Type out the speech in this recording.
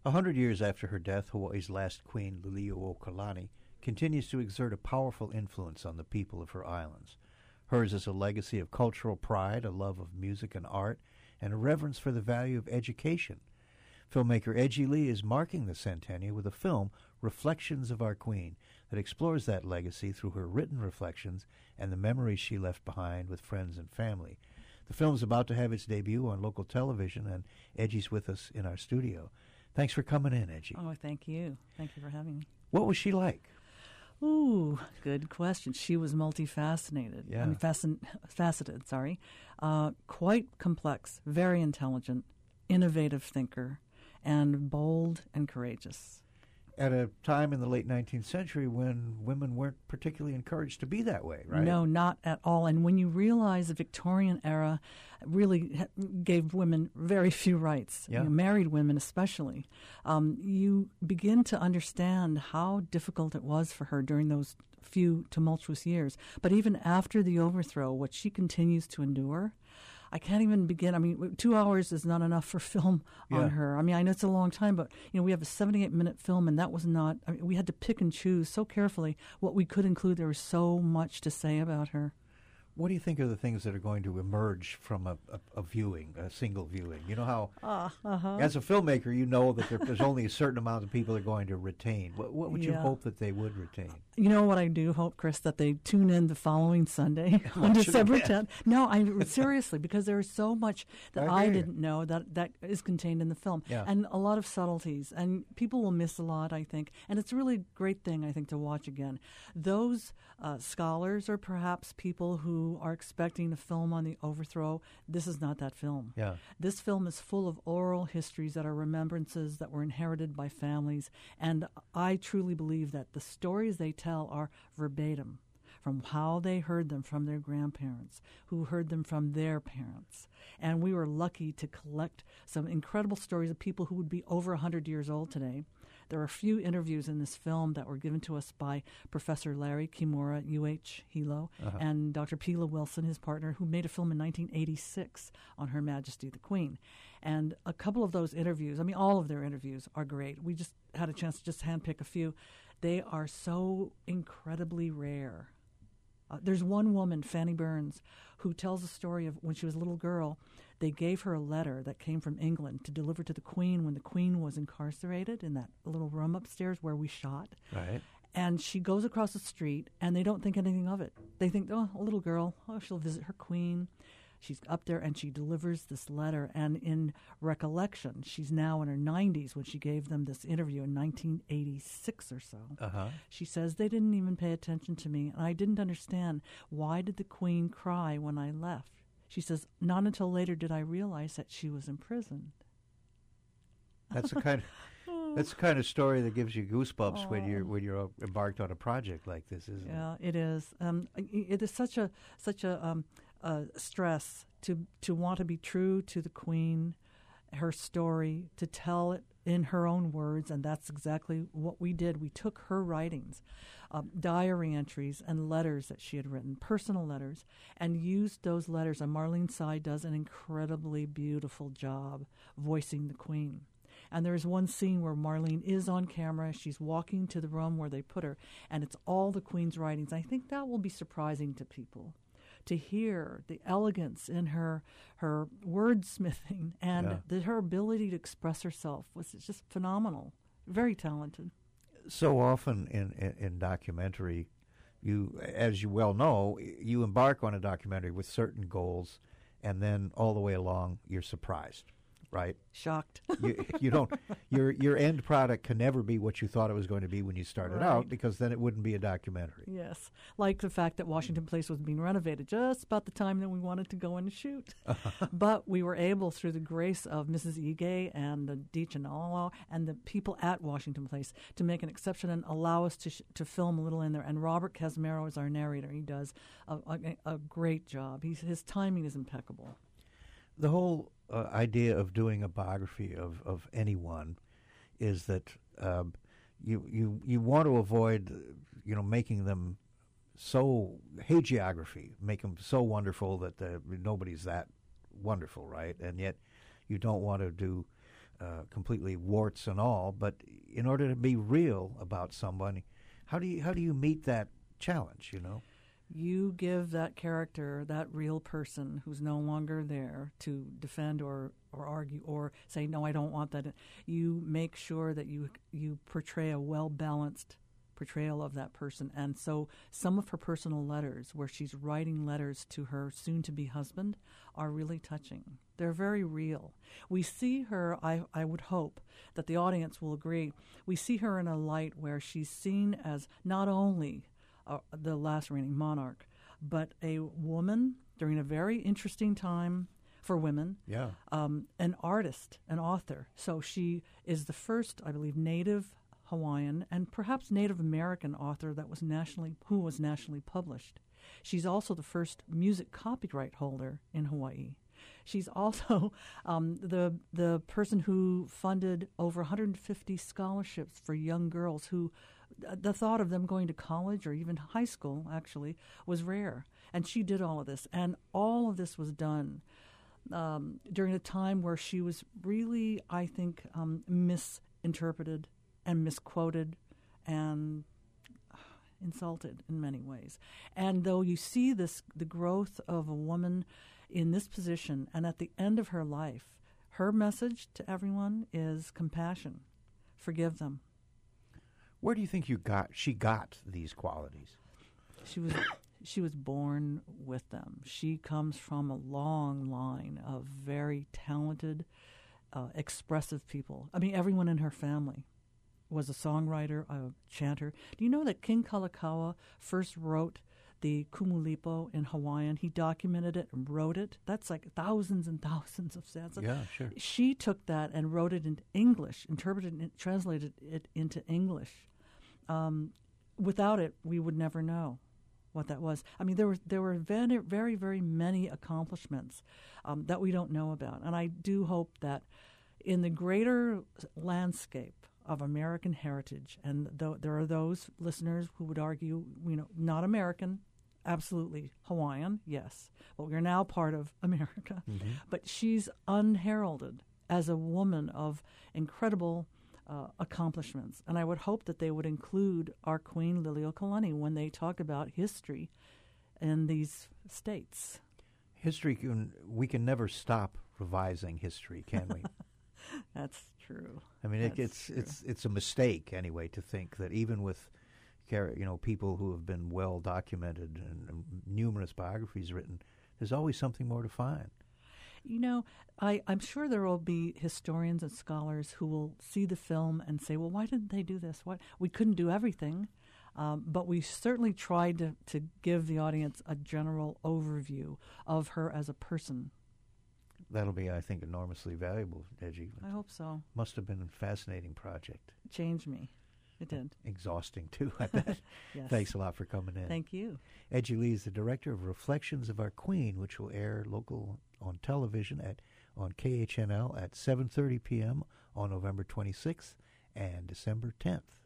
100 years after her death, Hawaii's last queen, Liliuokalani, continues to exert a powerful influence on the people of her islands. Hers is a legacy of cultural pride, a love of music and art, and a reverence for the value of education. Filmmaker Edgy Lee is marking the centennial with a film, Reflections of Our Queen, that explores that legacy through her written reflections and the memories she left behind with friends and family. The film is about to have its debut on local television, and Edgy's with us in our studio. Thanks for coming in, Edgy. Oh, thank you. Thank you for having me. What was she like? Ooh, good question. She was multifaceted. Yeah. I mean, faceted, sorry. Quite complex, very intelligent, innovative thinker, and bold and courageous. At a time in the late 19th century when women weren't particularly encouraged to be that way, right? No, not at all. And when you realize the Victorian era really gave women very few rights, married women especially, you begin to understand how difficult it was for her during those few tumultuous years. But even after the overthrow, what she continues to endure, I can't even begin. I mean, 2 hours is not enough for film on her. I mean, I know it's a long time, but, we have a 78-minute film, and that was not, we had to pick and choose so carefully what we could include. There was so much to say about her. What do you think are the things that are going to emerge from a viewing, a single viewing? You know how, as a filmmaker, you know that there's only a certain amount of people are going to retain. What would you hope that they would retain? You know what I do hope, Chris, that they tune in the following Sunday on December 10th. No, seriously, because there is so much that I didn't know that is contained in the film, and a lot of subtleties, and people will miss a lot, I think, and it's a really great thing, I think, to watch again. Those scholars or perhaps people who are expecting a film on the overthrow, this is not that film. Yeah. This film is full of oral histories that are remembrances that were inherited by families, and I truly believe that the stories they tell are verbatim from how they heard them from their grandparents, who heard them from their parents. And we were lucky to collect some incredible stories of people who would be over 100 years old today. There are a few interviews in this film that were given to us by Professor Larry Kimura, UH Hilo, and Dr. Pila Wilson, his partner, who made a film in 1986 on Her Majesty the Queen. And a couple of those interviews, I mean, all of their interviews are great. We just had a chance to just handpick a few. They are so incredibly rare. There's one woman, Fanny Burns, who tells a story of when she was a little girl. They gave her a letter that came from England to deliver to the Queen when the Queen was incarcerated in that little room upstairs where we shot. Right. And she goes across the street, and they don't think anything of it. They think, oh, a little girl, she'll visit her Queen. She's up there, and she delivers this letter. And in recollection, she's now in her 90s when she gave them this interview in 1986 or so. She says, they didn't even pay attention to me, and I didn't understand. Why did the Queen cry when I left? She says, not until later did I realize that she was imprisoned. That's the kind of story that gives you goosebumps when you're embarked on a project like this, isn't it? Yeah, it is. It is such a stress to want to be true to the Queen, her story, to tell it in her own words, and that's exactly what we did. We took her writings, diary entries and letters that she had written, personal letters, and used those letters. And Marlene Tsai does an incredibly beautiful job voicing the Queen. And there's one scene where Marlene is on camera. She's walking to the room where they put her, and it's all the Queen's writings. I think that will be surprising to people, to hear the elegance in her wordsmithing and her ability to express herself was just phenomenal. Very talented. So often in documentary, you, as you well know, you embark on a documentary with certain goals, and then all the way along you're surprised. Right? Shocked. you don't. Your end product can never be what you thought it was going to be when you started out, because then it wouldn't be a documentary. Yes, like the fact that Washington Place was being renovated just about the time that we wanted to go in and shoot. But we were able, through the grace of Mrs. Ige and the Deechanalo and the people at Washington Place, to make an exception and allow us to film a little in there. And Robert Casimiro is our narrator. He does a great job. His timing is impeccable. The whole idea of doing a biography of anyone is that you want to avoid making them so hagiography, make them so wonderful that nobody's that wonderful, right? And yet you don't want to do completely warts and all. But in order to be real about somebody, how do you meet that challenge? You give that character, that real person who's no longer there to defend or argue or say, no, I don't want that. You make sure that you portray a well-balanced portrayal of that person. And so some of her personal letters, where she's writing letters to her soon-to-be husband, are really touching. They're very real. We see her, I would hope that the audience will agree, we see her in a light where she's seen as not only the last reigning monarch, but a woman during a very interesting time for women, an artist, an author. So she is the first, I believe, Native Hawaiian and perhaps Native American author who was nationally published. She's also the first music copyright holder in Hawaii. She's also the person who funded over 150 scholarships for young girls who the thought of them going to college or even high school, actually, was rare. And she did all of this. And all of this was done during a time where she was really, I think, misinterpreted and misquoted and insulted in many ways. And though you see the growth of a woman in this position, and at the end of her life, her message to everyone is compassion. Forgive them. Where do you think she got these qualities? She was born with them. She comes from a long line of very talented, expressive people. I mean, everyone in her family was a songwriter, a chanter. Do you know that King Kalakaua first wrote the Kumulipo in Hawaiian? He documented it and wrote it. That's like thousands and thousands of stanzas. Yeah, sure. She took that and wrote it in English, interpreted it, translated it into English. Without it, we would never know what that was. I mean, there were very, very, very many accomplishments that we don't know about. And I do hope that in the greater landscape of American heritage, and there are those listeners who would argue, not American, absolutely Hawaiian, yes, but we're now part of America. Mm-hmm. But she's unheralded as a woman of incredible accomplishments. And I would hope that they would include our Queen Liliuokalani when they talk about history in these states. We can never stop revising history, can we? That's true. I mean, it's a mistake anyway to think that even with people who have been well documented and numerous biographies written, there's always something more to find. I'm sure there will be historians and scholars who will see the film and say, well, why didn't they do this? We couldn't do everything, but we certainly tried to give the audience a general overview of her as a person. That'll be, I think, enormously valuable, Edgy. I hope so. Must have been a fascinating project. It changed me. It did. Exhausting, too, I bet. Yes. Thanks a lot for coming in. Thank you. Edgy Lee is the director of Reflections of Our Queen, which will air local on television on KHNL at 7:30 p.m. on November 26th and December 10th.